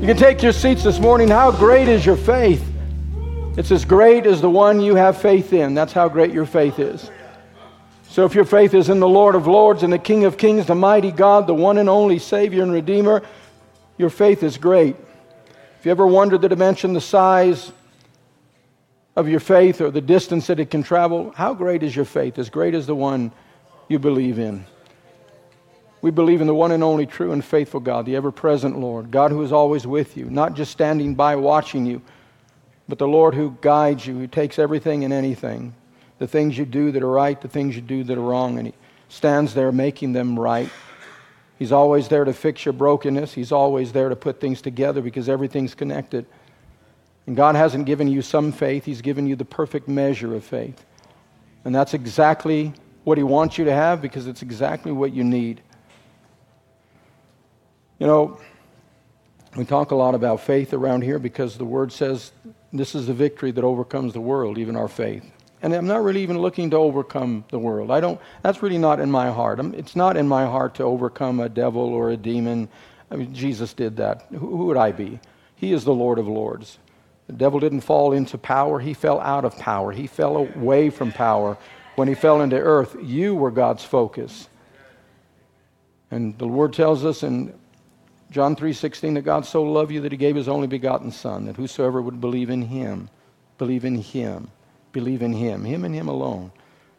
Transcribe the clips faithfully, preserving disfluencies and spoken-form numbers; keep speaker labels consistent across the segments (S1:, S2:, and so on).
S1: You can take your seats this morning. How great is your faith? It's as great as the one you have faith in. That's how great your faith is. So if your faith is in the Lord of Lords and the King of Kings, the mighty God, the one and only Savior and Redeemer, your faith is great. If you ever wondered the dimension, the size of your faith or the distance that it can travel, how great is your faith? As great as the one you believe in. We believe in the one and only true and faithful God, the ever-present Lord, God who is always with you, not just standing by watching you, but the Lord who guides you, who takes everything and anything, the things you do that are right, the things you do that are wrong, and He stands there making them right. He's always there to fix your brokenness. He's always there to put things together because everything's connected. And God hasn't given you some faith. He's given you the perfect measure of faith. And that's exactly what He wants you to have because it's exactly what you need. You know, we talk a lot about faith around here because the Word says this is the victory that overcomes the world, even our faith. And I'm not really even looking to overcome the world. I don't. That's really not in my heart. I'm, it's not in my heart to overcome a devil or a demon. I mean, Jesus did that. Who, who would I be? He is the Lord of Lords. The devil didn't fall into power. He fell out of power. He fell away from power. When he fell into earth, you were God's focus. And the Word tells us in John three sixteen that God so loved you that He gave His only begotten Son, that whosoever would believe in Him, believe in Him, believe in Him, Him and Him alone.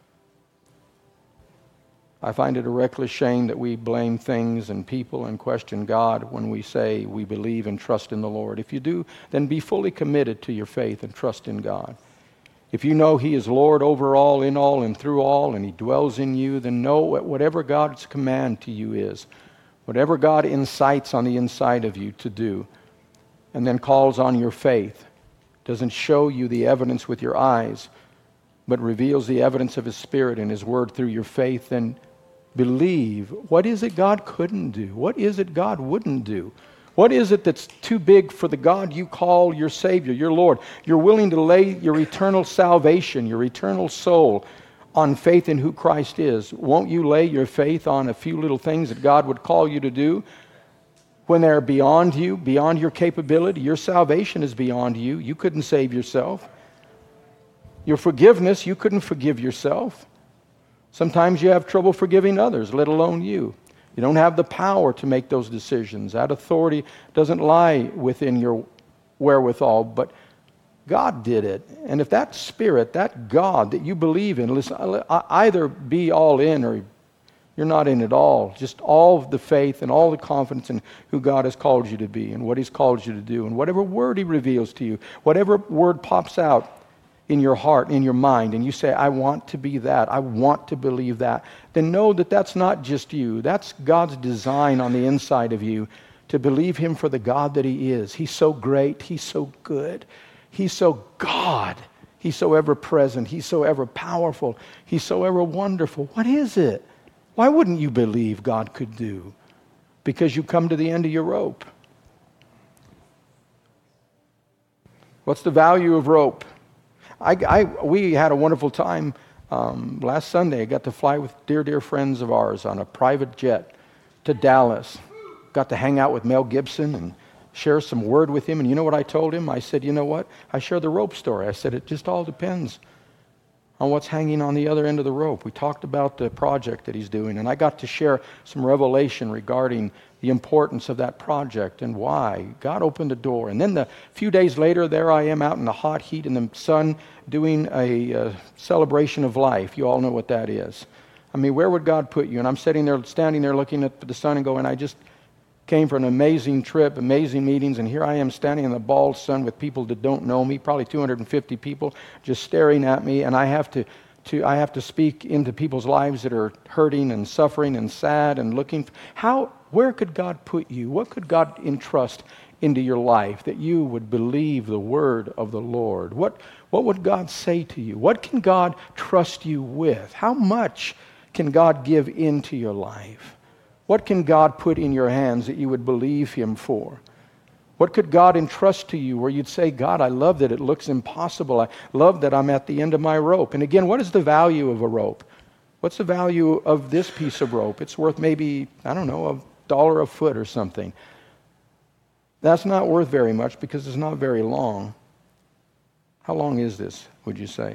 S1: I find it a reckless shame that we blame things and people and question God when we say we believe and trust in the Lord. If you do, then be fully committed to your faith and trust in God. If you know He is Lord over all, in all, and through all, and He dwells in you, then know whatever God's command to you is, whatever God incites on the inside of you to do, and then calls on your faith, doesn't show you the evidence with your eyes, but reveals the evidence of His Spirit and His Word through your faith, then believe. What is it God couldn't do? What is it God wouldn't do? What is it that's too big for the God you call your Savior, your Lord? You're willing to lay your eternal salvation, your eternal soul, on faith in who Christ is. Won't you lay your faith on a few little things that God would call you to do when they're beyond you, beyond your capability? Your salvation is beyond you. You couldn't save yourself. Your forgiveness, you couldn't forgive yourself. Sometimes you have trouble forgiving others, let alone you. You don't have the power to make those decisions. That authority doesn't lie within your wherewithal, but God did it. And if that Spirit, that God that you believe in, listen, either be all in or you're not in at all. Just all of the faith and all the confidence in who God has called you to be and what He's called you to do and whatever word He reveals to you, whatever word pops out in your heart, in your mind, and you say, I want to be that, I want to believe that, then know that that's not just you. That's God's design on the inside of you to believe Him for the God that He is. He's so great. He's so good. He's so God. He's so ever present. He's so ever powerful. He's so ever wonderful. What is it? Why wouldn't you believe God could do? Because you come to the end of your rope. What's the value of rope? I, I, we had a wonderful time um, last Sunday. I got to fly with dear, dear friends of ours on a private jet to Dallas. Got to hang out with Mel Gibson and share some word with him. And you know what I told him? I said, you know what? I share the rope story. I said, it just all depends on what's hanging on the other end of the rope. We talked about the project that he's doing, and I got to share some revelation regarding the importance of that project and why. God opened the door. And then a few days later, there I am out in the hot heat in the sun doing a uh, celebration of life. You all know what that is. I mean, where would God put you? And I'm sitting there, standing there looking at the sun and going, I just came for an amazing trip, amazing meetings, and here I am standing in the bald sun with people that don't know me, probably two hundred fifty people just staring at me, and I have to, to I have to speak into people's lives that are hurting and suffering and sad and looking. How, where could God put you? What could God entrust into your life that you would believe the word of the Lord? What, what would God say to you? What can God trust you with? How much can God give into your life? What can God put in your hands that you would believe Him for? What could God entrust to you where you'd say, God, I love that it looks impossible. I love that I'm at the end of my rope. And again, what is the value of a rope? What's the value of this piece of rope? It's worth maybe, I don't know, a dollar a foot or something. That's not worth very much because it's not very long. How long is this, would you say?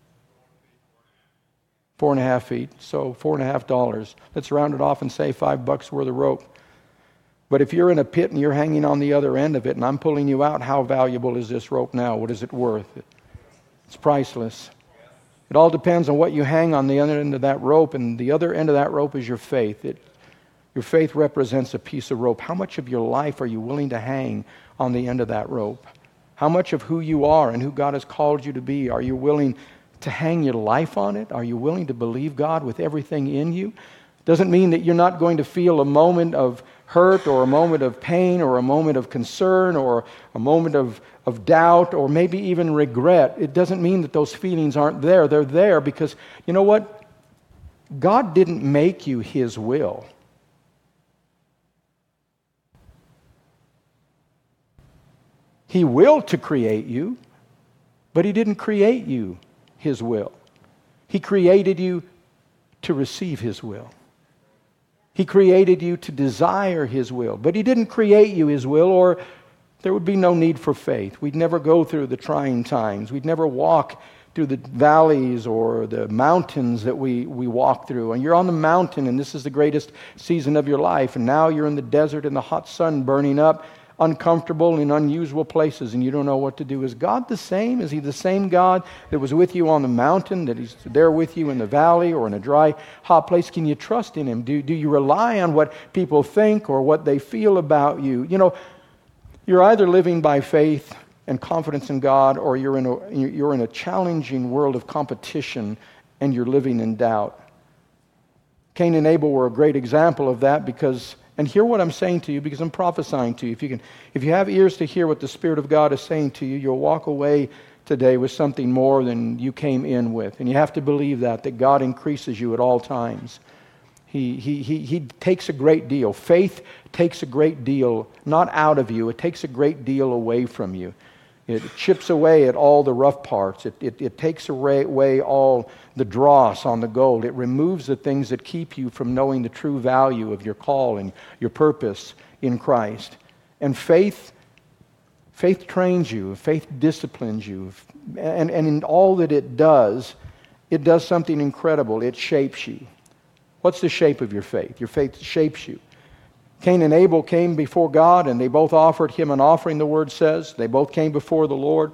S1: Four and a half feet. So four and a half dollars. Let's round it off and say five bucks worth of rope. But if you're in a pit and you're hanging on the other end of it and I'm pulling you out, how valuable is this rope now? What is it worth? It's priceless. It all depends on what you hang on the other end of that rope, and the other end of that rope is your faith. It, your faith represents a piece of rope. How much of your life are you willing to hang on the end of that rope? How much of who you are and who God has called you to be, are you willing to hang your life on it? Are you willing to believe God with everything in you? Doesn't mean that you're not going to feel a moment of hurt or a moment of pain or a moment of concern or a moment of, of doubt or maybe even regret. It doesn't mean that those feelings aren't there. They're there because, you know what? God didn't make you His will. He willed to create you, but He didn't create you His will. He created you to receive His will. He created you to desire His will, but He didn't create you His will, or there would be no need for faith. We'd never go through the trying times. We'd never walk through the valleys or the mountains that we, we walk through. And you're on the mountain, and this is the greatest season of your life, and now you're in the desert in the hot sun burning up, uncomfortable in unusual places, and you don't know what to do. Is God the same? Is He the same God that was with you on the mountain, that He's there with you in the valley or in a dry, hot place? Can you trust in Him? Do, do you rely on what people think or what they feel about you? You know, you're either living by faith and confidence in God, or you're in a, you're in a challenging world of competition and you're living in doubt. Cain and Abel were a great example of that because And hear what I'm saying to you because I'm prophesying to you. If you can, if you have ears to hear what the Spirit of God is saying to you, you'll walk away today with something more than you came in with. And you have to believe that, that God increases you at all times. He, he, he, he takes a great deal. Faith takes a great deal, not out of you. It takes a great deal away from you. It chips away at all the rough parts. It, it, it takes away all the dross on the gold. It removes the things that keep you from knowing the true value of your call and your purpose in Christ. And faith, faith trains you. Faith disciplines you. And, and in all that it does, it does something incredible. It shapes you. What's the shape of your faith? Your faith shapes you. Cain and Abel came before God, and they both offered him an offering, the Word says. They both came before the Lord.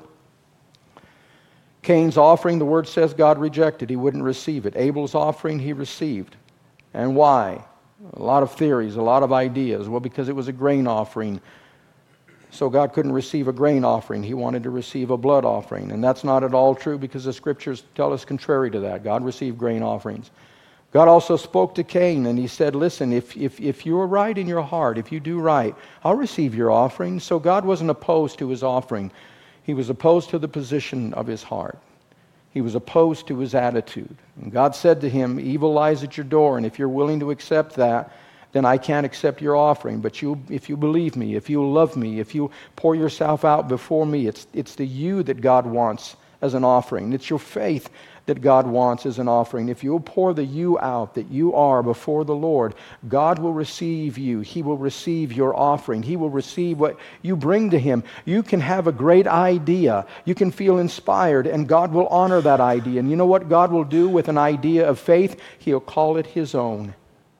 S1: Cain's offering, the Word says, God rejected. He wouldn't receive it. Abel's offering, he received. And why? A lot of theories, a lot of ideas. Well, because it was a grain offering. So God couldn't receive a grain offering. He wanted to receive a blood offering. And that's not at all true because the Scriptures tell us contrary to that. God received grain offerings. God also spoke to Cain, and He said, listen, if, if, if you're right in your heart, if you do right, I'll receive your offering. So God wasn't opposed to his offering. He was opposed to the position of his heart. He was opposed to his attitude. And God said to him, evil lies at your door, and if you're willing to accept that, then I can't accept your offering. But you, if you believe me, if you love me, if you pour yourself out before me, it's, it's the you that God wants as an offering. It's your faith that God wants as an offering. If you'll pour the you out that you are before the Lord, God will receive you. He will receive your offering. He will receive what you bring to Him. You can have a great idea. You can feel inspired, and God will honor that idea. And you know what God will do with an idea of faith? He'll call it His own.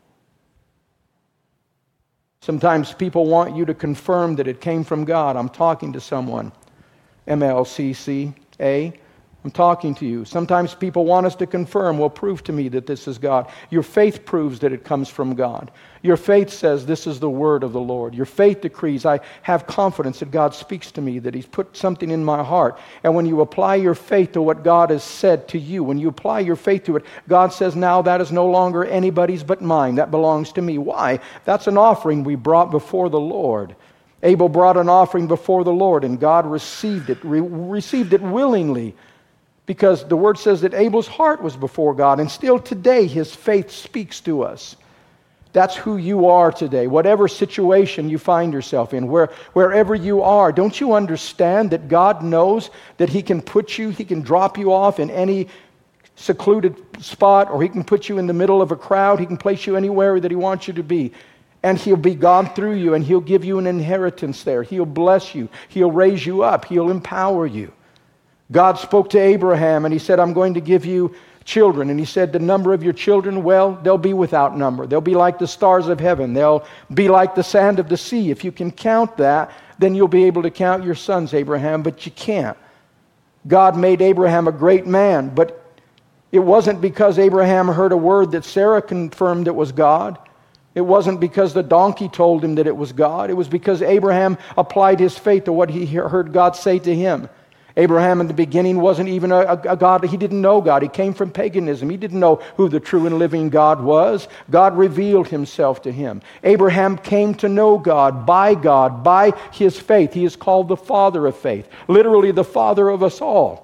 S1: Sometimes people want you to confirm that it came from God. I'm talking to someone. M L C C A. I'm talking to you. Sometimes people want us to confirm, well, prove to me that this is God. Your faith proves that it comes from God. Your faith says this is the word of the Lord. Your faith decrees, I have confidence that God speaks to me, that He's put something in my heart. And when you apply your faith to what God has said to you, when you apply your faith to it, God says, now that is no longer anybody's but mine. That belongs to me. Why? That's an offering we brought before the Lord. Abel brought an offering before the Lord, and God received it, re- received it willingly. Because the Word says that Abel's heart was before God, and still today his faith speaks to us. That's who you are today. Whatever situation you find yourself in, where, wherever you are, don't you understand that God knows that He can put you, He can drop you off in any secluded spot, or He can put you in the middle of a crowd, He can place you anywhere that He wants you to be. And He'll be God through you, and He'll give you an inheritance there. He'll bless you. He'll raise you up. He'll empower you. God spoke to Abraham, and He said, I'm going to give you children. And He said, the number of your children, well, they'll be without number. They'll be like the stars of heaven. They'll be like the sand of the sea. If you can count that, then you'll be able to count your sons, Abraham, but you can't. God made Abraham a great man, but it wasn't because Abraham heard a word that Sarah confirmed it was God. It wasn't because the donkey told him that it was God. It was because Abraham applied his faith to what he heard God say to him. Abraham in the beginning wasn't even a, a God. He didn't know God. He came from paganism. He didn't know who the true and living God was. God revealed Himself to him. Abraham came to know God by God, by his faith. He is called the father of faith, literally the father of us all.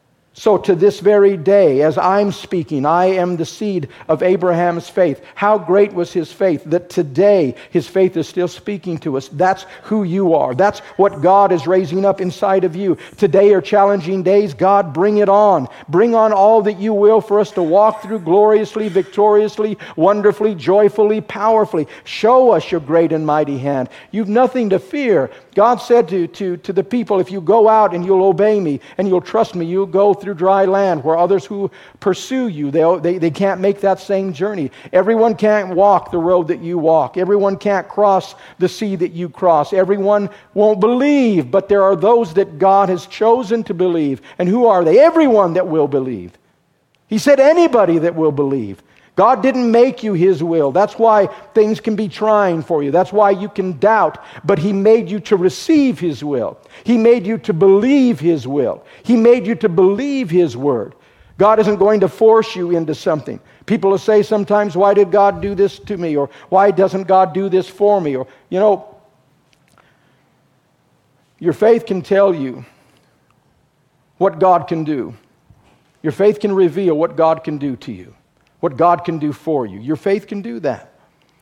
S1: So to this very day, as I'm speaking, I am the seed of Abraham's faith. How great was his faith that today his faith is still speaking to us. That's who you are. That's what God is raising up inside of you. Today are challenging days. God, bring it on. Bring on all that you will for us to walk through gloriously, victoriously, wonderfully, joyfully, powerfully. Show us your great and mighty hand. You've nothing to fear. God said to, to, to the people, if you go out and you'll obey me and you'll trust me, you'll go through dry land where others who pursue you, they, they, they can't make that same journey. Everyone can't walk the road that you walk. Everyone can't cross the sea that you cross. Everyone won't believe, but there are those that God has chosen to believe. And who are they? Everyone that will believe. He said anybody that will believe. God didn't make you His will. That's why things can be trying for you. That's why you can doubt. But He made you to receive His will. He made you to believe His will. He made you to believe His word. God isn't going to force you into something. People will say sometimes, why did God do this to me? Or why doesn't God do this for me? Or, you know, your faith can tell you what God can do. Your faith can reveal what God can do to you. What God can do for you. Your faith can do that.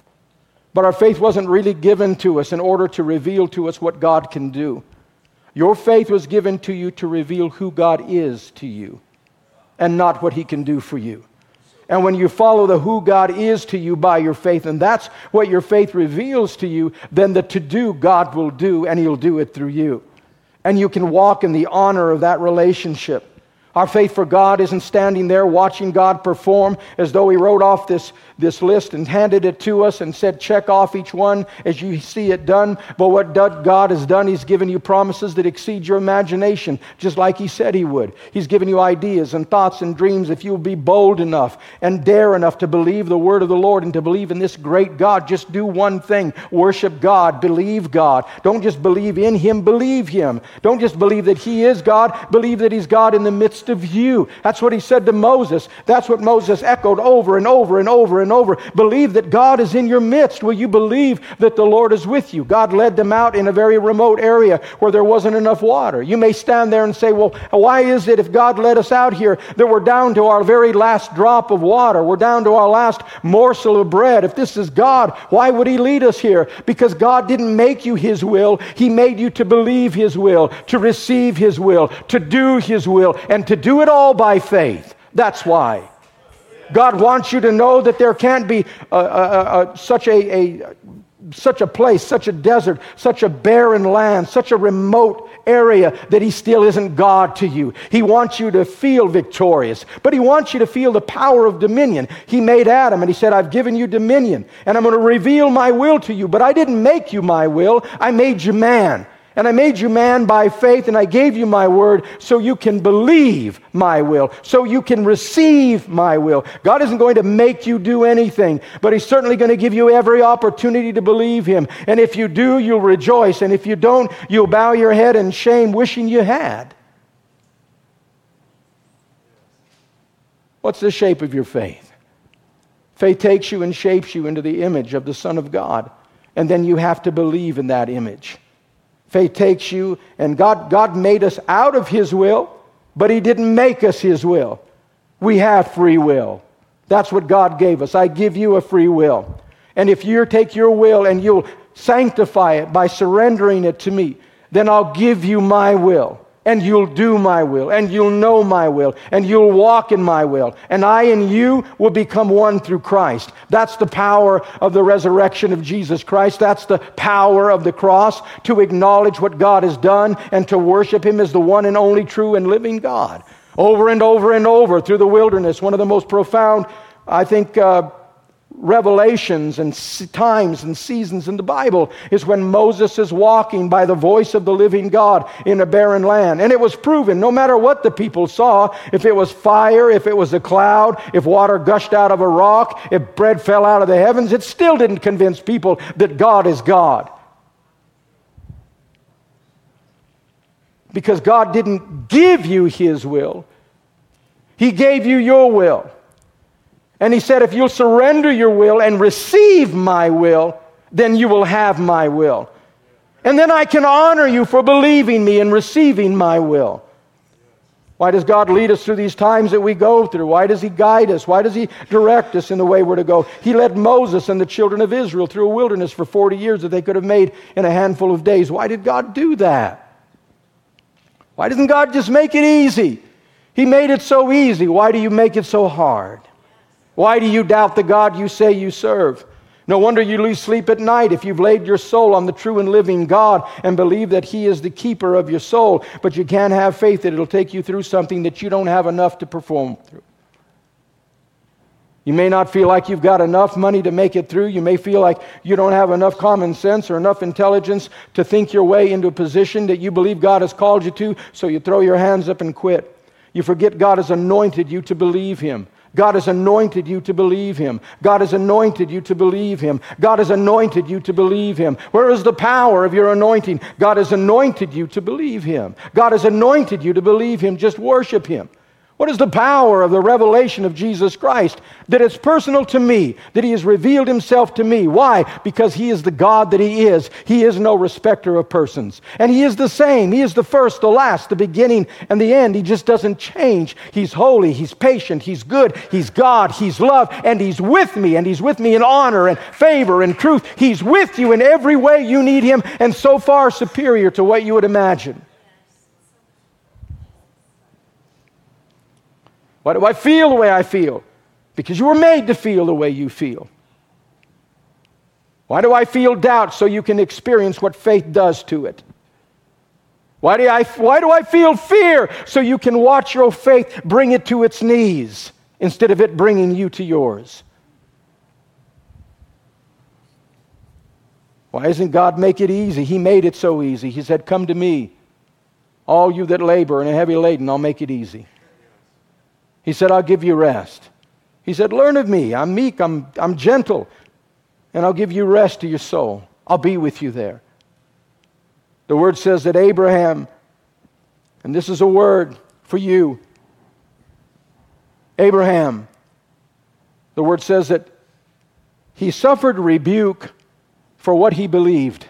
S1: But our faith wasn't really given to us in order to reveal to us what God can do. Your faith was given to you to reveal who God is to you and not what He can do for you. And when you follow the who God is to you by your faith, and that's what your faith reveals to you, then the to-do God will do, and He'll do it through you. And you can walk in the honor of that relationship. Our faith for God isn't standing there watching God perform as though He wrote off this, this list and handed it to us and said, check off each one as you see it done. But what God has done, He's given you promises that exceed your imagination, just like He said He would. He's given you ideas and thoughts and dreams if you'll be bold enough and dare enough to believe the word of the Lord and to believe in this great God. Just do one thing. Worship God. Believe God. Don't just believe in Him. Believe Him. Don't just believe that He is God. Believe that He's God in the midst of you. That's what He said to Moses. That's what Moses echoed over and over and over and over. Believe that God is in your midst. Will you believe that the Lord is with you? God led them out in a very remote area where there wasn't enough water. You may stand there and say, well, why is it if God led us out here that we're down to our very last drop of water? We're down to our last morsel of bread. If this is God, why would He lead us here? Because God didn't make you His will. He made you to believe His will, to receive His will, to do His will, and to do it all by faith. That's why. God wants you to know that there can't be a, a, a, such a, a such a place, such a desert, such a barren land, such a remote area that He still isn't God to you. He wants you to feel victorious, but He wants you to feel the power of dominion. He made Adam and He said, I've given you dominion and I'm going to reveal my will to you, but I didn't make you my will. I made you man. And I made you man by faith, and I gave you my word so you can believe my will, so you can receive my will. God isn't going to make you do anything, but He's certainly going to give you every opportunity to believe Him. And if you do, you'll rejoice. And if you don't, you'll bow your head in shame, wishing you had. What's the shape of your faith? Faith takes you and shapes you into the image of the Son of God. And then you have to believe in that image. Faith takes you, and God, God made us out of His will, but He didn't make us His will. We have free will. That's what God gave us. I give you a free will. And if you take your will and you'll sanctify it by surrendering it to me, then I'll give you my will. and you'll do my will, and you'll know my will, and you'll walk in my will, and I and you will become one through Christ. That's the power of the resurrection of Jesus Christ. That's the power of the cross, to acknowledge what God has done and to worship Him as the one and only true and living God. Over and over and over through the wilderness, one of the most profound, I think, uh, revelations and times and seasons in the Bible is when Moses is walking by the voice of the living God in a barren land. And it was proven, no matter what the people saw, if it was fire, if it was a cloud, if water gushed out of a rock, if bread fell out of the heavens, it still didn't convince people that God is God. Because God didn't give you His will. He gave you your will. And He said, if you'll surrender your will and receive my will, then you will have my will. And then I can honor you for believing me and receiving my will. Why does God lead us through these times that we go through? Why does He guide us? Why does He direct us in the way we're to go? He led Moses and the children of Israel through a wilderness for forty years that they could have made in a handful of days. Why did God do that? Why doesn't God just make it easy? He made it so easy. Why do you make it so hard? Why do you doubt the God you say you serve? No wonder you lose sleep at night if you've laid your soul on the true and living God and believe that He is the keeper of your soul, but you can't have faith that it'll take you through something that you don't have enough to perform through. You may not feel like you've got enough money to make it through. You may feel like you don't have enough common sense or enough intelligence to think your way into a position that you believe God has called you to, so you throw your hands up and quit. You forget God has anointed you to believe Him. God has anointed you to believe Him. God has anointed you to believe Him. God has anointed you to believe Him. Where is the power of your anointing? God has anointed you to believe Him. God has anointed you to believe Him. Just worship Him. What is the power of the revelation of Jesus Christ? That it's personal to me, that He has revealed Himself to me. Why? Because He is the God that He is. He is no respecter of persons. And He is the same. He is the first, the last, the beginning, and the end. He just doesn't change. He's holy, He's patient, He's good, He's God, He's love, and He's with me, and He's with me in honor and favor and truth. He's with you in every way you need Him, and so far superior to what you would imagine. Why do I feel the way I feel? Because you were made to feel the way you feel. Why do I feel doubt? So you can experience what faith does to it. Why do I, why do I feel fear? So you can watch your faith bring it to its knees instead of it bringing you to yours. Why doesn't God make it easy? He made it so easy. He said, come to me, all you that labor and are heavy laden, I'll make it easy. He said, I'll give you rest. He said, learn of me. I'm meek, I'm, I'm gentle, and I'll give you rest to your soul. I'll be with you there. The Word says that Abraham, and this is a word for you, Abraham, the Word says that he suffered rebuke for what he believed.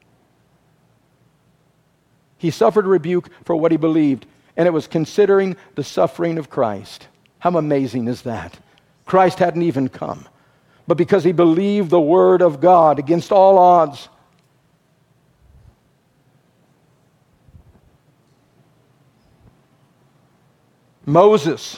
S1: He suffered rebuke for what he believed. And it was considering the suffering of Christ. How amazing is that? Christ hadn't even come. But because he believed the Word of God against all odds, Moses,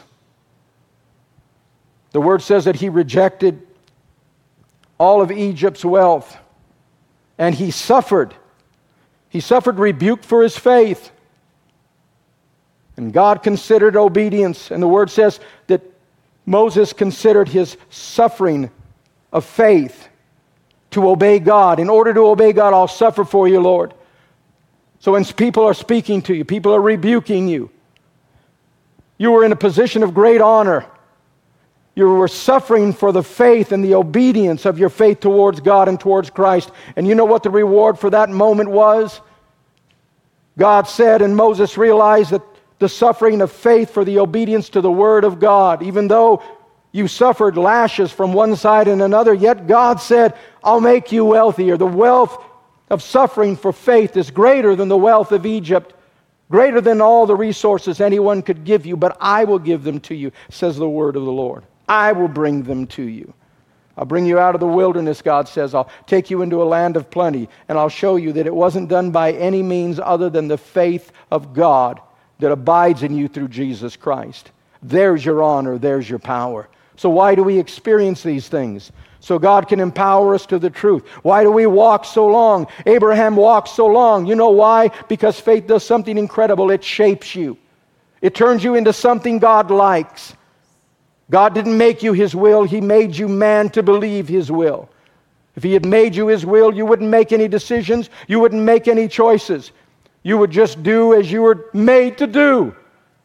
S1: the Word says that he rejected all of Egypt's wealth. And he suffered. He suffered rebuke for his faith. And God considered obedience. And the Word says that Moses considered his suffering of faith to obey God. In order to obey God, I'll suffer for you, Lord. So when people are speaking to you, people are rebuking you, you were in a position of great honor. You were suffering for the faith and the obedience of your faith towards God and towards Christ. And you know what the reward for that moment was? God said, and Moses realized that the suffering of faith for the obedience to the Word of God. Even though you suffered lashes from one side and another, yet God said, I'll make you wealthier. The wealth of suffering for faith is greater than the wealth of Egypt, greater than all the resources anyone could give you, but I will give them to you, says the Word of the Lord. I will bring them to you. I'll bring you out of the wilderness, God says. I'll take you into a land of plenty, and I'll show you that it wasn't done by any means other than the faith of God that abides in you through Jesus Christ. There's your honor, there's your power. So why do we experience these things? So God can empower us to the truth. Why do we walk so long? Abraham walked so long. You know why? Because faith does something incredible. It shapes you. It turns you into something God likes. God didn't make you His will. He made you man to believe His will. If He had made you His will, you wouldn't make any decisions. You wouldn't make any choices. You would just do as you were made to do.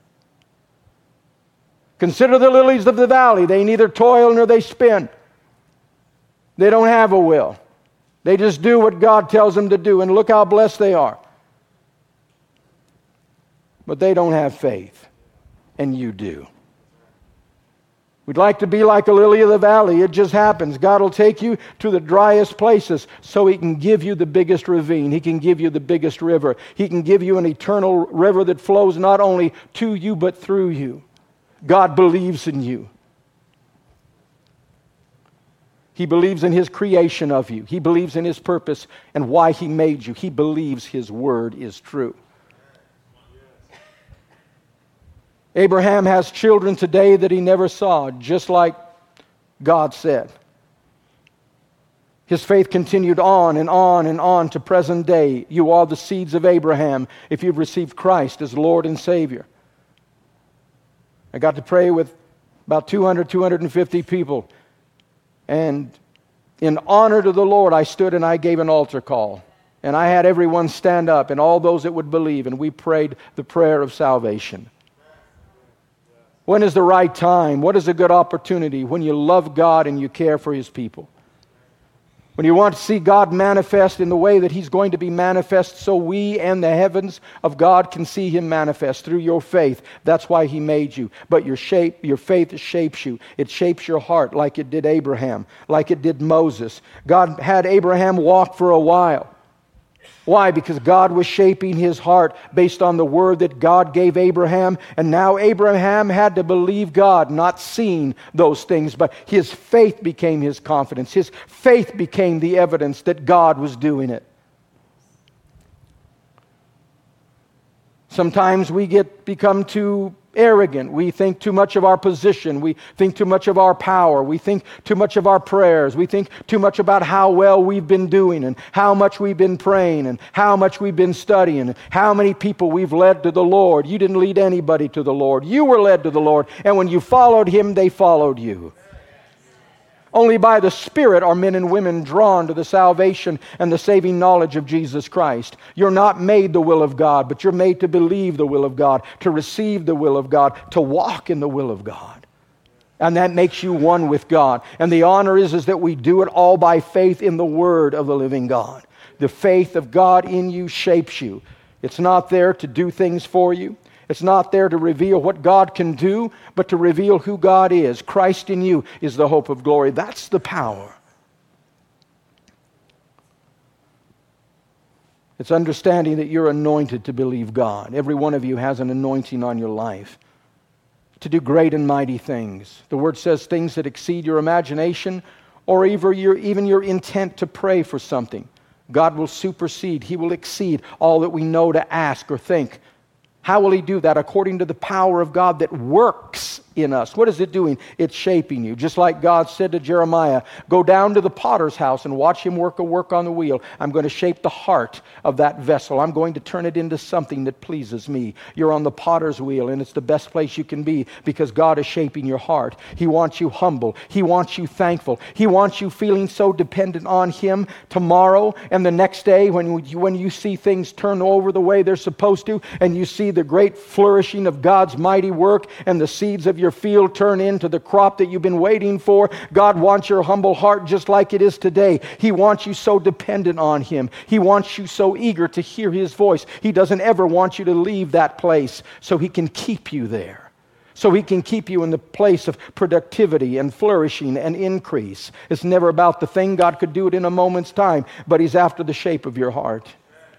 S1: Consider the lilies of the valley. They neither toil nor they spin. They don't have a will. They just do what God tells them to do. And look how blessed they are. But they don't have faith. And you do. We'd like to be like a lily of the valley. It just happens. God will take you to the driest places so He can give you the biggest ravine. He can give you the biggest river. He can give you an eternal river that flows not only to you but through you. God believes in you. He believes in His creation of you. He believes in His purpose and why He made you. He believes His word is true. Abraham has children today that he never saw, just like God said. His faith continued on and on and on to present day. You are the seeds of Abraham if you've received Christ as Lord and Savior. I got to pray with about two hundred, two hundred fifty people. And in honor to the Lord, I stood and I gave an altar call. And I had everyone stand up and all those that would believe. And we prayed the prayer of salvation. When is the right time? What is a good opportunity? When you love God and you care for His people. When you want to see God manifest in the way that He's going to be manifest so we and the heavens of God can see Him manifest through your faith. That's why He made you. But your shape, your faith shapes you. It shapes your heart like it did Abraham, like it did Moses. God had Abraham walk for a while. Why? Because God was shaping his heart based on the word that God gave Abraham. And now Abraham had to believe God, not seeing those things. But his faith became his confidence. His faith became the evidence that God was doing it. Sometimes we get become too arrogant. We think too much of our position. We think too much of our power. We think too much of our prayers. We think too much about how well we've been doing and how much we've been praying and how much we've been studying and how many people we've led to the Lord. You didn't lead anybody to the Lord. You were led to the Lord. And when you followed Him, they followed you. Only by the Spirit are men and women drawn to the salvation and the saving knowledge of Jesus Christ. You're not made the will of God, but you're made to believe the will of God, to receive the will of God, to walk in the will of God. And that makes you one with God. And the honor is, is that we do it all by faith in the Word of the living God. The faith of God in you shapes you. It's not there to do things for you. It's not there to reveal what God can do, but to reveal who God is. Christ in you is the hope of glory. That's the power. It's understanding that you're anointed to believe God. Every one of you has an anointing on your life to do great and mighty things. The Word says things that exceed your imagination or even your, even your intent to pray for something. God will supersede. He will exceed all that we know to ask or think. How will He do that? According to the power of God that works in us. What is it doing? It's shaping you. Just like God said to Jeremiah, go down to the potter's house and watch him work a work on the wheel. I'm going to shape the heart of that vessel. I'm going to turn it into something that pleases me. You're on the potter's wheel, and it's the best place you can be because God is shaping your heart. He wants you humble. He wants you thankful. He wants you feeling so dependent on Him tomorrow and the next day when you, when you see things turn over the way they're supposed to, and you see the great flourishing of God's mighty work and the seeds of your field turn into the crop that you've been waiting for. God wants your humble heart just like it is today. He wants you so dependent on Him. He wants you so eager to hear His voice. He doesn't ever want you to leave that place so He can keep you there. So He can keep you in the place of productivity and flourishing and increase. It's never about the thing. God could do it in a moment's time, but He's after the shape of your heart.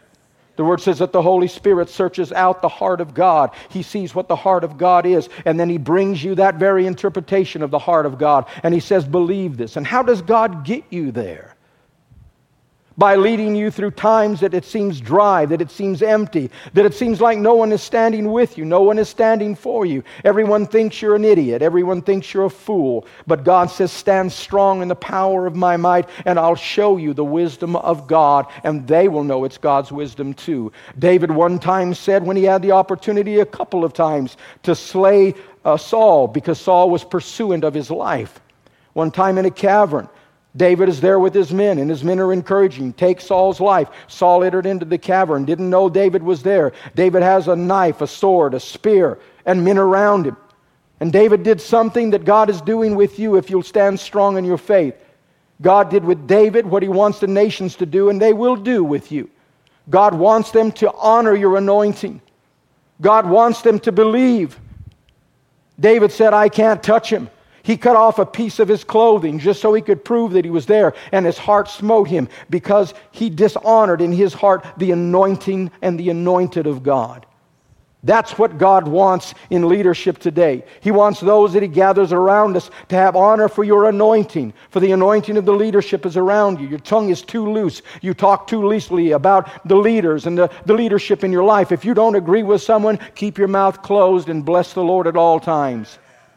S1: The Word says that the Holy Spirit searches out the heart of God. He sees what the heart of God is, and then He brings you that very interpretation of the heart of God. And He says, believe this. And how does God get you there? By leading you through times that it seems dry, that it seems empty, that it seems like no one is standing with you, no one is standing for you. Everyone thinks you're an idiot. Everyone thinks you're a fool. But God says, stand strong in the power of my might, and I'll show you the wisdom of God, and they will know it's God's wisdom too. David one time said, when he had the opportunity a couple of times to slay uh, Saul, because Saul was pursuant of his life. One time in a cavern, David is there with his men, and his men are encouraging, take Saul's life. Saul entered into the cavern, didn't know David was there. David has a knife, a sword, a spear, and men around him. And David did something that God is doing with you if you'll stand strong in your faith. God did with David what He wants the nations to do, and they will do with you. God wants them to honor your anointing. God wants them to believe. David said, I can't touch him. He cut off a piece of his clothing just so he could prove that he was there, and his heart smote him because he dishonored in his heart the anointing and the anointed of God. That's what God wants in leadership today. He wants those that He gathers around us to have honor for your anointing, for the anointing of the leadership is around you. Your tongue is too loose. You talk too loosely about the leaders and the, the leadership in your life. If you don't agree with someone, keep your mouth closed and bless the Lord at all times.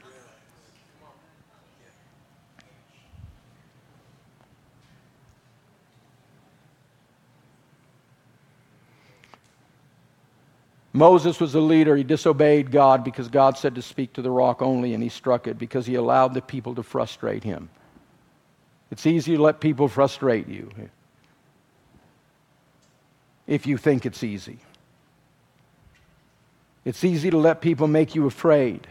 S1: Moses was a leader. He disobeyed God because God said to speak to the rock only, and he struck it because he allowed the people to frustrate him. It's easy to let people frustrate you if you think it's easy. It's easy to let people make you afraid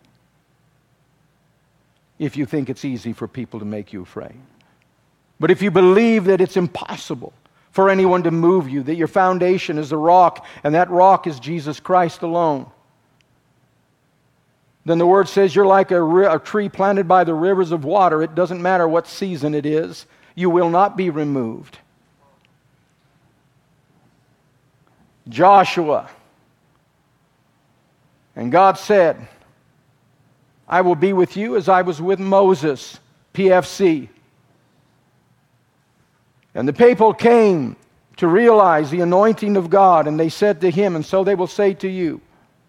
S1: if you think it's easy for people to make you afraid. But if you believe that it's impossible for anyone to move you, that your foundation is a rock, and that rock is Jesus Christ alone, then the Word says you're like a, ri- a tree planted by the rivers of water. It doesn't matter what season it is. You will not be removed. Joshua. And God said, I will be with you as I was with Moses, P F C. And the people came to realize the anointing of God, and they said to him, and so they will say to you,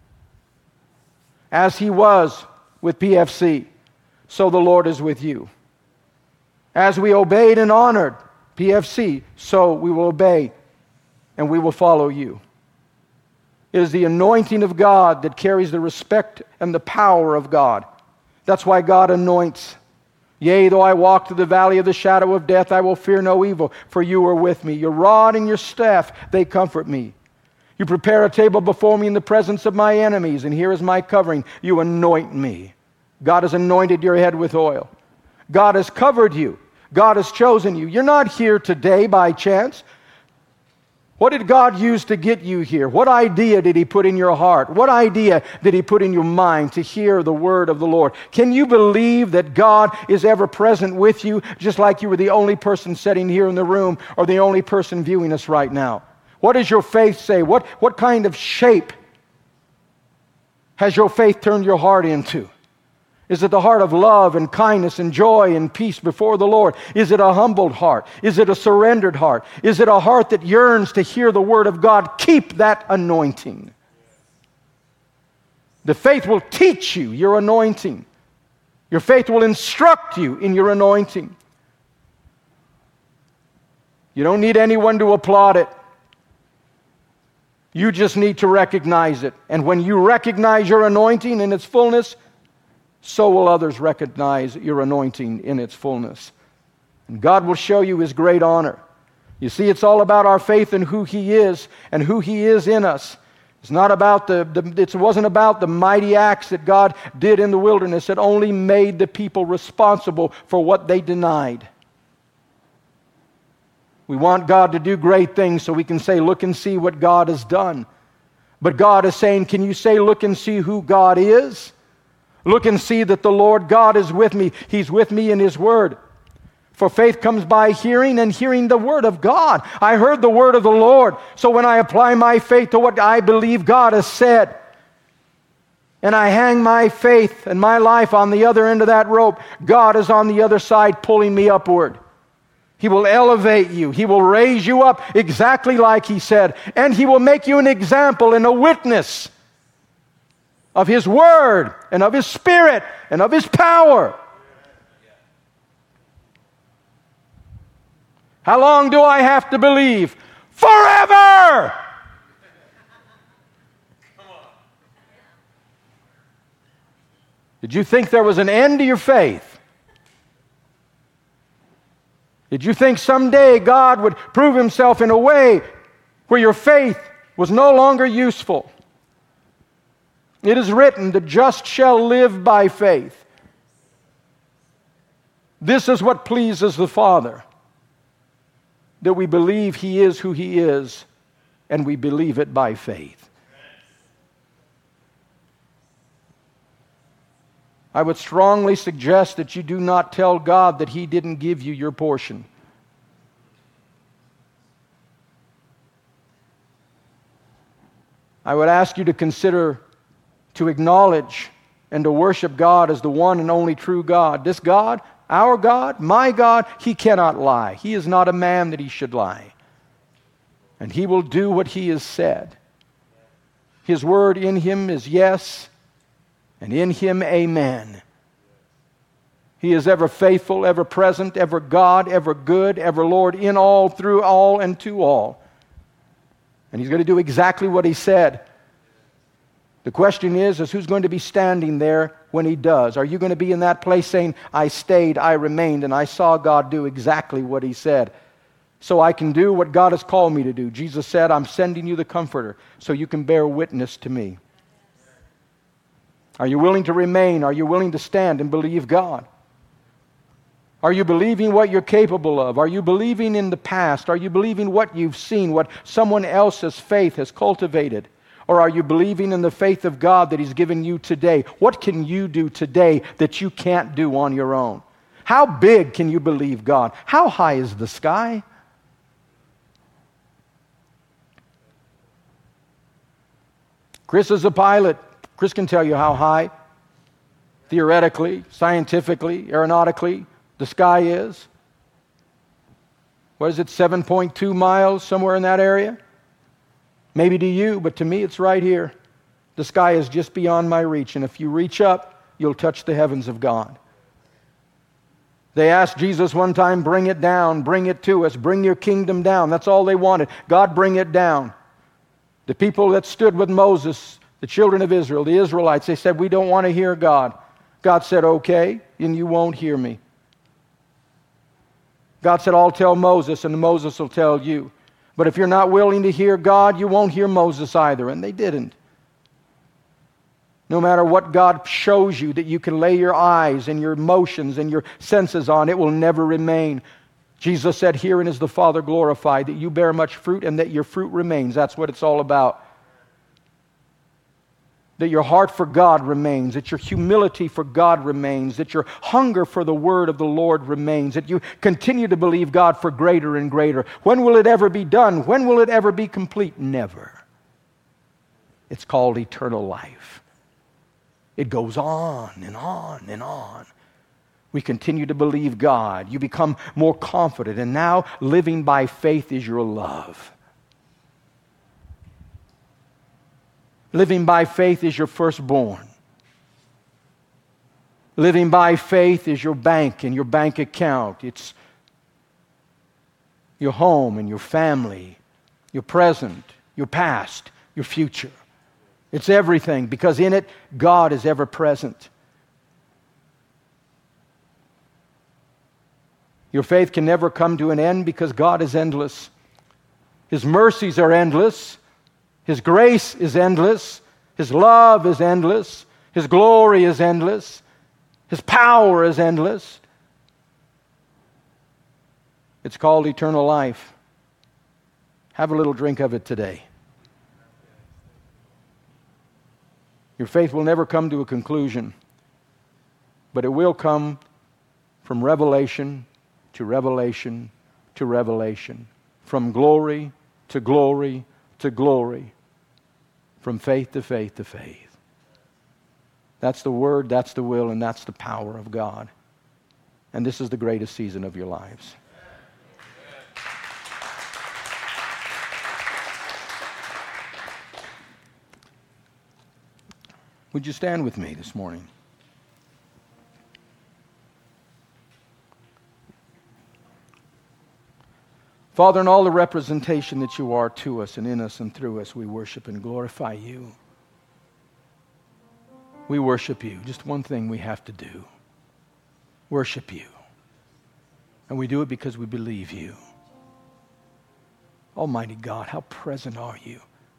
S1: as He was with P F C, so the Lord is with you. As we obeyed and honored P F C, so we will obey and we will follow you. It is the anointing of God that carries the respect and the power of God. That's why God anoints. Yea, though I walk through the valley of the shadow of death, I will fear no evil, for you are with me. Your rod and your staff, they comfort me. You prepare a table before me in the presence of my enemies, and here is my covering. You anoint me. God has anointed your head with oil. God has covered you. God has chosen you. You're not here today by chance. What did God use to get you here? What idea did He put in your heart? What idea did He put in your mind to hear the word of the Lord? Can you believe that God is ever present with you, just like you were the only person sitting here in the room or the only person viewing us right now? What does your faith say? What, what kind of shape has your faith turned your heart into? Is it the heart of love and kindness and joy and peace before the Lord? Is it a humbled heart? Is it a surrendered heart? Is it a heart that yearns to hear the word of God? Keep that anointing. The faith will teach you your anointing. Your faith will instruct you in your anointing. You don't need anyone to applaud it. You just need to recognize it. And when you recognize your anointing in its fullness, so will others recognize your anointing in its fullness. And God will show you His great honor. You see, it's all about our faith in who He is and who He is in us. It's not about the, the it wasn't about the mighty acts that God did in the wilderness. It only made the people responsible for what they denied. We want God to do great things so we can say, look and see what God has done. But God is saying, can you say, look and see who God is? Look and see that the Lord God is with me. He's with me in His Word. For faith comes by hearing, and hearing the Word of God. I heard the Word of the Lord. So when I apply my faith to what I believe God has said, and I hang my faith and my life on the other end of that rope, God is on the other side pulling me upward. He will elevate you. He will raise you up exactly like He said. And He will make you an example and a witness of His Word and of His Spirit and of His power. How long do I have to believe? Forever! Did you think there was an end to your faith? Did you think someday God would prove Himself in a way where your faith was no longer useful? It is written, the just shall live by faith. This is what pleases the Father, that we believe He is who He is, and we believe it by faith. I would strongly suggest that you do not tell God that He didn't give you your portion. I would ask you to consider, to acknowledge, and to worship God as the one and only true God. This God, our God, my God, He cannot lie. He is not a man that He should lie. And He will do what He has said. His word in Him is yes, and in Him, amen. He is ever faithful, ever present, ever God, ever good, ever Lord, in all, through all, and to all. And He's going to do exactly what He said. The question is, is who's going to be standing there when He does? Are you going to be in that place saying, I stayed, I remained, and I saw God do exactly what He said, so I can do what God has called me to do? Jesus said, I'm sending you the Comforter so you can bear witness to me. Are you willing to remain? Are you willing to stand and believe God? Are you believing what you're capable of? Are you believing in the past? Are you believing what you've seen, what someone else's faith has cultivated? Or are you believing in the faith of God that He's given you today? What can you do today that you can't do on your own? How big can you believe God? How high is the sky? Chris is a pilot. Chris can tell you how high, theoretically, scientifically, aeronautically, the sky is. What is it, seven point two miles, somewhere in that area? Maybe to you, but to me it's right here. The sky is just beyond my reach, and if you reach up, you'll touch the heavens of God. They asked Jesus one time, bring it down, bring it to us, bring your kingdom down. That's all they wanted. God, bring it down. The people that stood with Moses, the children of Israel, the Israelites, they said, we don't want to hear God. God said, okay, and you won't hear me. God said, I'll tell Moses, and Moses will tell you. But if you're not willing to hear God, you won't hear Moses either. And they didn't. No matter what God shows you that you can lay your eyes and your emotions and your senses on, it will never remain. Jesus said, herein is the Father glorified, that you bear much fruit and that your fruit remains. That's what it's all about. That your heart for God remains, that your humility for God remains, that your hunger for the word of the Lord remains, that you continue to believe God for greater and greater. When will it ever be done? When will it ever be complete? Never. It's called eternal life. It goes on and on and on. We continue to believe God. You become more confident, and now living by faith is your love. Living by faith is your firstborn. Living by faith is your bank and your bank account. It's your home and your family, your present, your past, your future. It's everything, because in it, God is ever present. Your faith can never come to an end because God is endless. His mercies are endless. His grace is endless. His love is endless. His glory is endless. His power is endless. It's called eternal life. Have a little drink of it today. Your faith will never come to a conclusion, but it will come from revelation to revelation to revelation, from glory to glory to glory, from faith to faith to faith. That's the word, that's the will, and that's the power of God. And this is the greatest season of your lives. Would you stand with me this morning? Father, in all the representation that you are to us and in us and through us, we worship and glorify you. We worship you. Just one thing we have to do. Worship you. And we do it because we believe you. Almighty God, how present are you?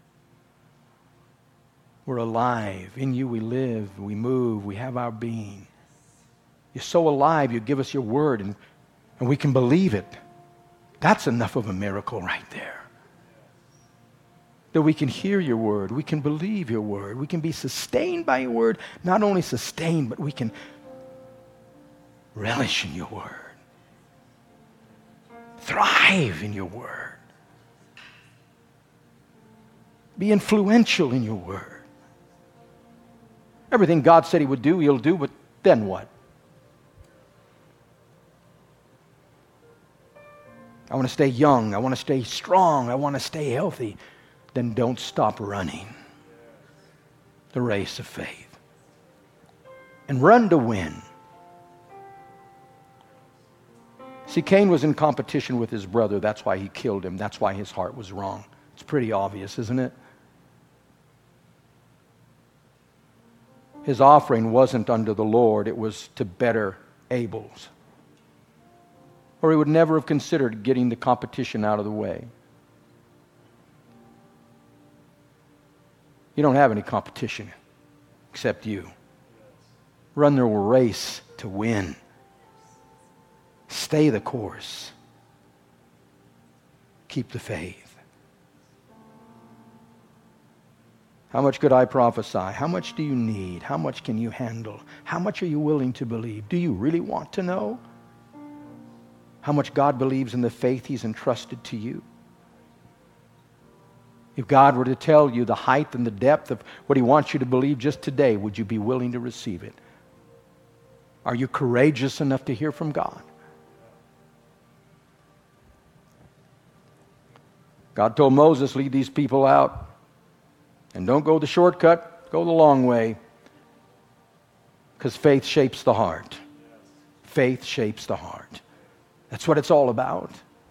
S1: We're alive. In you we live, we move, we have our being. You're so alive, you give us your word, and, and we can believe it. That's enough of a miracle right there. That we can hear your word, we can believe your word, we can be sustained by your word. Not only sustained, but we can relish in your word. Thrive in your word. Be influential in your word. Everything God said he would do, he'll do, but then what? I want to stay young. I want to stay strong. I want to stay healthy. Then don't stop running the race of faith. And run to win. See, Cain was in competition with his brother. That's why he killed him. That's why his heart was wrong. It's pretty obvious, isn't it? His offering wasn't unto the Lord. It was to better Abel's. Or he would never have considered getting the competition out of the way. You don't have any competition except you. Run the race to win. Stay the course. Keep the faith. How much could I prophesy? How much do you need? How much can you handle? How much are you willing to believe? Do you really want to know how much God believes in the faith he's entrusted to you? If God were to tell you the height and the depth of what he wants you to believe just today, would you be willing to receive it? Are you courageous enough to hear from God? God told Moses, lead these people out. And don't go the shortcut, go the long way. Because faith shapes the heart. Faith shapes the heart. That's what it's all about.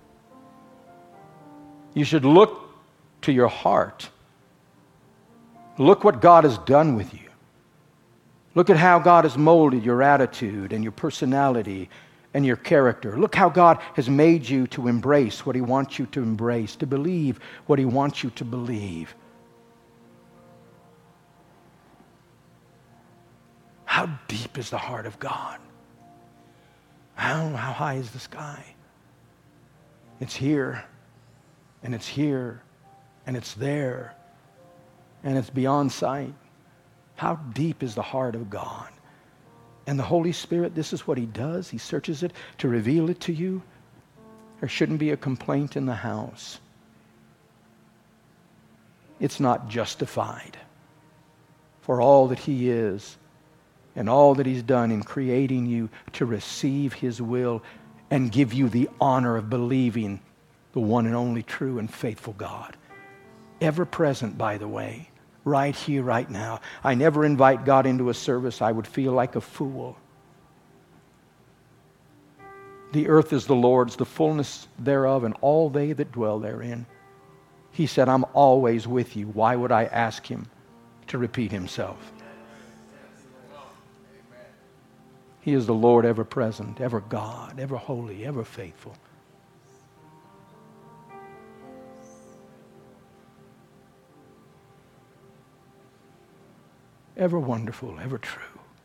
S1: You should look to your heart. Look what God has done with you. Look at how God has molded your attitude and your personality and your character. Look how God has made you to embrace what he wants you to embrace, to believe what he wants you to believe. How deep is the heart of God? How, how high is the sky? It's here, and it's here, and it's there, and it's beyond sight. How deep is the heart of God? And the Holy Spirit, this is what he does. He searches it to reveal it to you. There shouldn't be a complaint in the house. It's not justified for all that he is and all that he's done in creating you to receive his will and give you the honor of believing the one and only true and faithful God. Ever present, by the way, right here, right now. I never invite God into a service. I would feel like a fool. The earth is the Lord's, the fullness thereof, and all they that dwell therein. He said, I'm always with you. Why would I ask him to repeat himself? He is the Lord ever present, ever God, ever holy, ever faithful. Ever wonderful, ever true.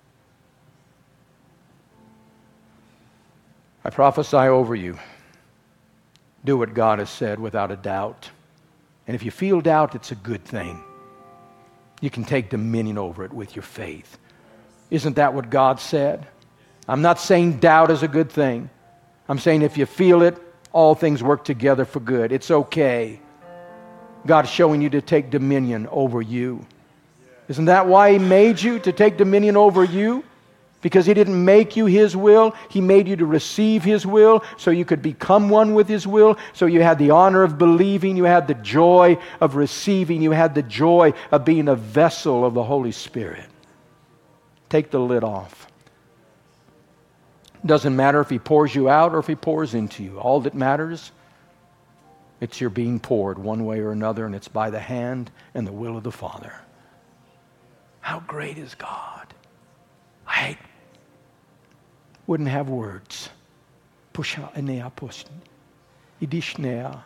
S1: I prophesy over you. Do what God has said without a doubt. And if you feel doubt, it's a good thing. You can take dominion over it with your faith. Isn't that what God said? I'm not saying doubt is a good thing. I'm saying if you feel it, all things work together for good. It's okay. God's showing you to take dominion over you. Isn't that why He made you, to take dominion over you? Because He didn't make you His will. He made you to receive His will so you could become one with His will. So you had the honor of believing. You had the joy of receiving. You had the joy of being a vessel of the Holy Spirit. Take the lid off. Doesn't matter if He pours you out or if He pours into you. All that matters, it's you're being poured one way or another, and it's by the hand and the will of the Father. How great is God? I wouldn't have words. Pusha enea post. Idishnea.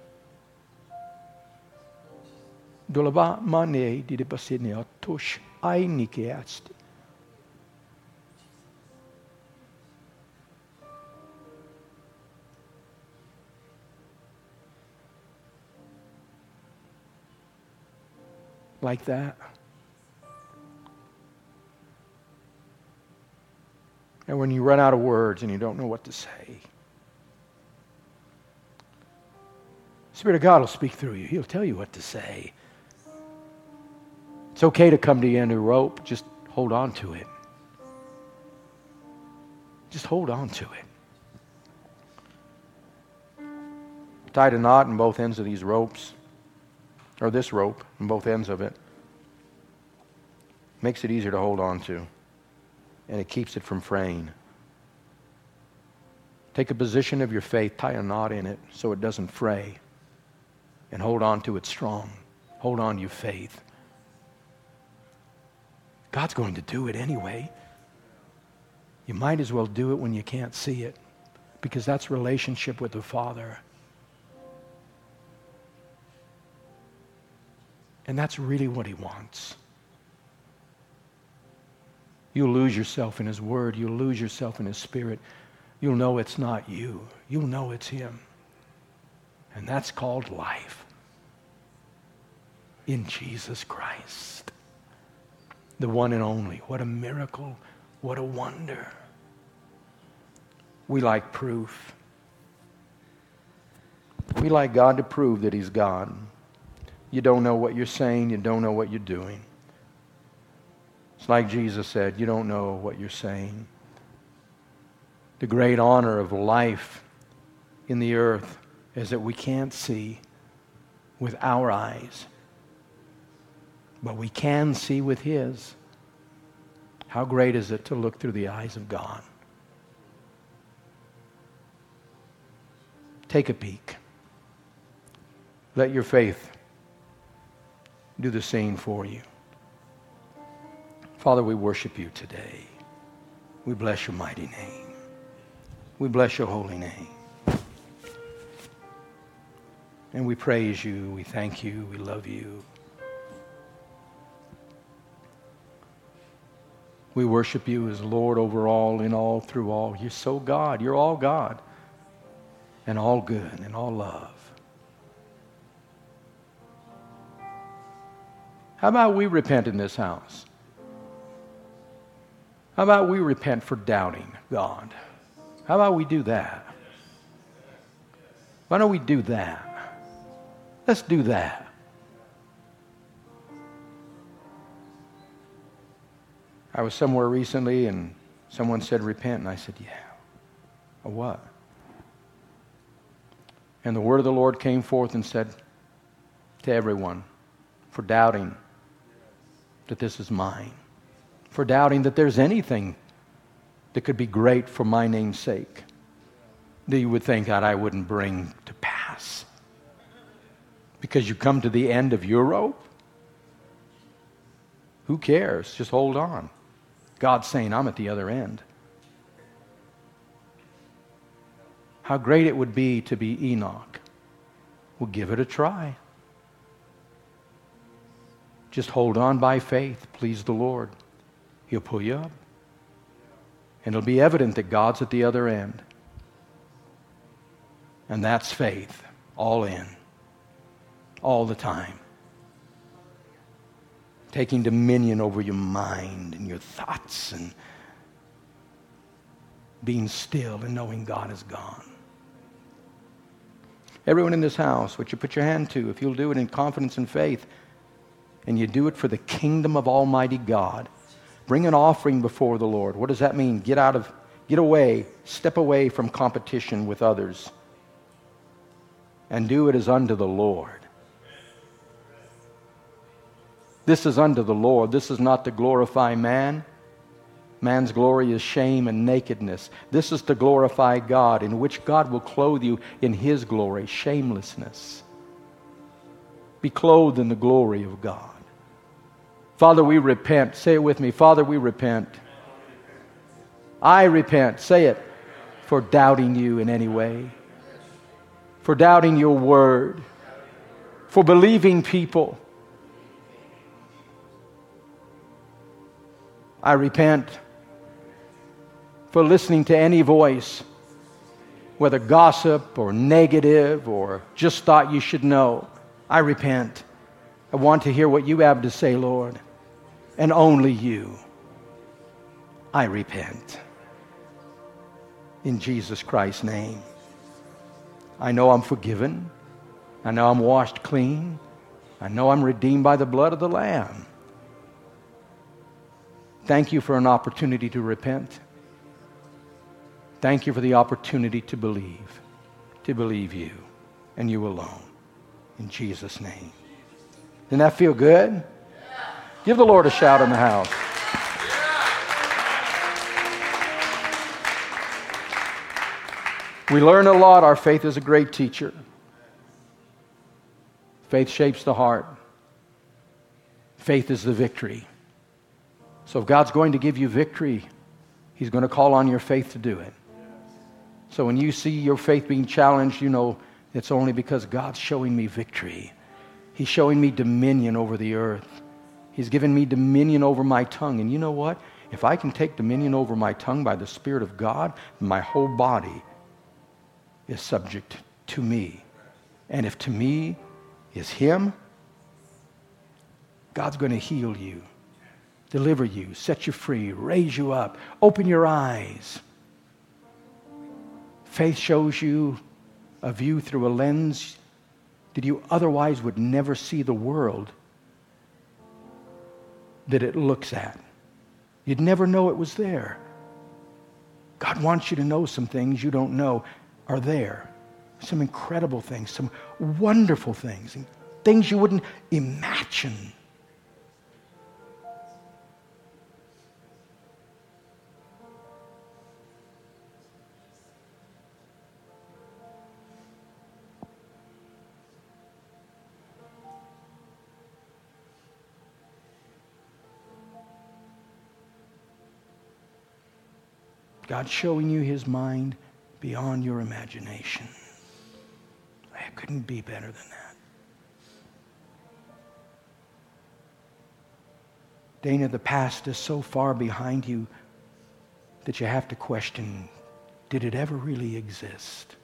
S1: Dolaba mane didebasinea tush ainikeast. Like that. And when you run out of words and you don't know what to say, the Spirit of God will speak through you. He'll tell you what to say. It's okay to come to the end of the rope. Just hold on to it. Just hold on to it. Tied a knot in both ends of these ropes, or this rope, on both ends of it. Makes it easier to hold on to. And it keeps it from fraying. Take a position of your faith, tie a knot in it so it doesn't fray. And hold on to it strong. Hold on to your faith. God's going to do it anyway. You might as well do it when you can't see it, because that's relationship with the Father. And that's really what He wants. You'll lose yourself in His Word. You'll lose yourself in His Spirit. You'll know it's not you. You'll know it's Him. And that's called life in Jesus Christ. The one and only. What a miracle. What a wonder. We like proof. We like God to prove that He's God. You don't know what you're saying. You don't know what you're doing. It's like Jesus said, you don't know what you're saying. The great honor of life in the earth is that we can't see with our eyes, but we can see with His. How great is it to look through the eyes of God? Take a peek. Let your faith do the same for you. Father, we worship You today. We bless Your mighty name. We bless Your holy name. And we praise You. We thank You. We love You. We worship You as Lord over all, in all, through all. You're so God. You're all God. And all good and all love. How about we repent in this house? How about we repent for doubting God? How about we do that? Why don't we do that? Let's do that. I was somewhere recently and someone said repent, and I said, yeah. Of what? And the word of the Lord came forth and said to everyone, for doubting that this is mine. For doubting that there's anything that could be great for my name's sake that you would think that I wouldn't bring to pass. Because you come to the end of your rope? Who cares? Just hold on. God's saying, I'm at the other end. How great it would be to be Enoch. We'll give it a try. Just hold on by faith. Please the Lord. He'll pull you up. And it'll be evident that God's at the other end. And that's faith. All in. All the time. Taking dominion over your mind and your thoughts. And being still and knowing God is gone. Everyone in this house, what you put your hand to, if you'll do it in confidence and faith, and you do it for the kingdom of Almighty God, bring an offering before the Lord. What does that mean? Get out of, get away, step away from competition with others, and do it as unto the Lord. This is unto the Lord. This is not to glorify man. Man's glory is shame and nakedness. This is to glorify God, in which God will clothe you in His glory, shamelessness. Be clothed in the glory of God. Father, we repent. Say it with me. Father, we repent. I repent. Say it. For doubting you in any way. For doubting your word. For believing people. I repent for listening to any voice, whether gossip or negative or just thought you should know. I repent. I want to hear what you have to say, Lord, and only you. I repent. In Jesus Christ's name. I know I'm forgiven. I know I'm washed clean. I know I'm redeemed by the blood of the Lamb. Thank you for an opportunity to repent. Thank you for the opportunity to believe, to believe you and you alone. In Jesus' name. Didn't that feel good? Yeah. Give the Lord a shout in the house. Yeah. We learn a lot. Our faith is a great teacher. Faith shapes the heart. Faith is the victory. So if God's going to give you victory, He's going to call on your faith to do it. So when you see your faith being challenged, you know it's only because God's showing me victory. He's showing me dominion over the earth. He's given me dominion over my tongue. And you know what? If I can take dominion over my tongue by the Spirit of God, my whole body is subject to me. And if to me is Him, God's going to heal you, deliver you, set you free, raise you up, open your eyes. Faith shows you a view through a lens that you otherwise would never see the world that it looks at. You'd never know it was there. God wants you to know some things you don't know are there. Some incredible things, some wonderful things, and things you wouldn't imagine. God's showing you His mind beyond your imagination. It couldn't be better than that. Dana, the past is so far behind you that you have to question, did it ever really exist?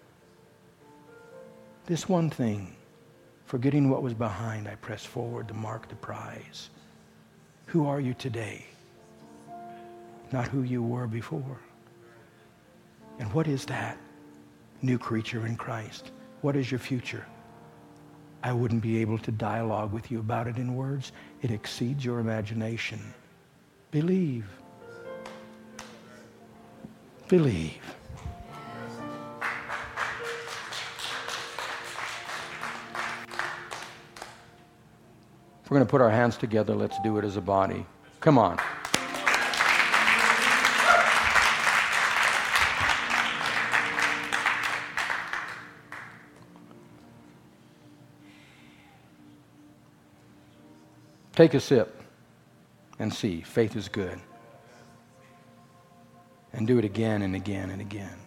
S1: This one thing, forgetting what was behind, I press forward to mark the prize. Who are you today? Not who you were before. And what is that? New creature in Christ. What is your future? I wouldn't be able to dialogue with you about it in words. It exceeds your imagination. Believe. Believe. If we're going to put our hands together, let's do it as a body. Come on. Take a sip and see. Faith is good. And do it again and again and again.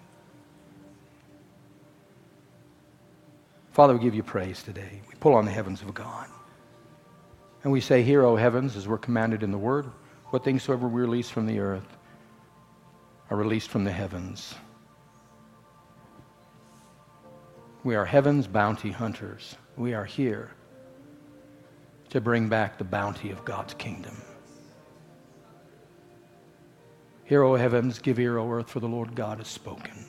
S1: Father, we give you praise today. We pull on the heavens of God. And we say, hear, O heavens, as we're commanded in the Word, what things soever we release from the earth are released from the heavens. We are heaven's bounty hunters. We are here to bring back the bounty of God's kingdom. Hear, O heavens, give ear, O earth, for the Lord God has spoken.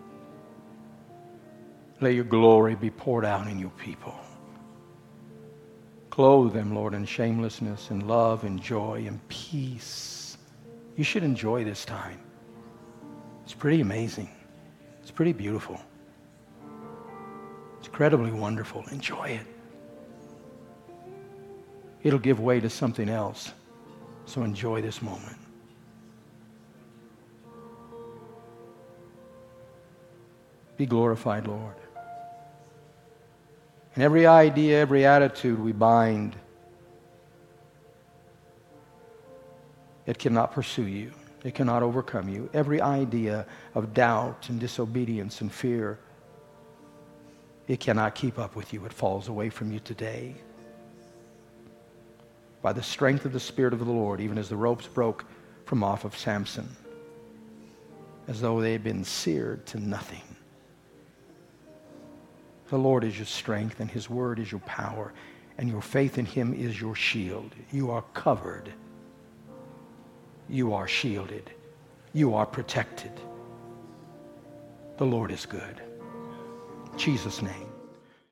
S1: Let your glory be poured out in your people. Clothe them, Lord, in shamelessness and love and joy and peace. You should enjoy this time. It's pretty amazing. It's pretty beautiful. It's incredibly wonderful. Enjoy it. It'll give way to something else. So enjoy this moment. Be glorified, Lord. And every idea, every attitude we bind, it cannot pursue you. It cannot overcome you. Every idea of doubt and disobedience and fear, it cannot keep up with you. It falls away from you today. By the strength of the Spirit of the Lord, even as the ropes broke from off of Samson, as though they had been seared to nothing. The Lord is your strength, and His word is your power, and your faith in Him is your shield. You are covered. You are shielded. You are protected. The Lord is good. In Jesus' name.